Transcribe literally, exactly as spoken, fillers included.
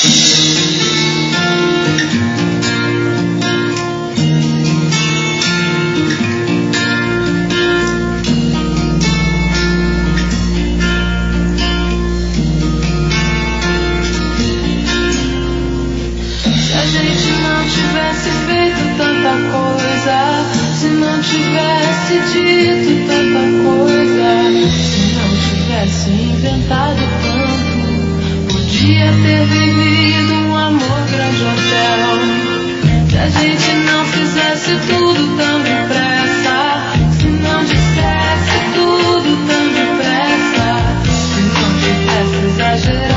Se não tivesse dito tanta coisa, se não tivesse inventado tanto, podia ter vivido um amor grande hotel. Se a gente não fizesse tudo tão depressa, se não dissesse tudo tão depressa, se não tivesse exagerado.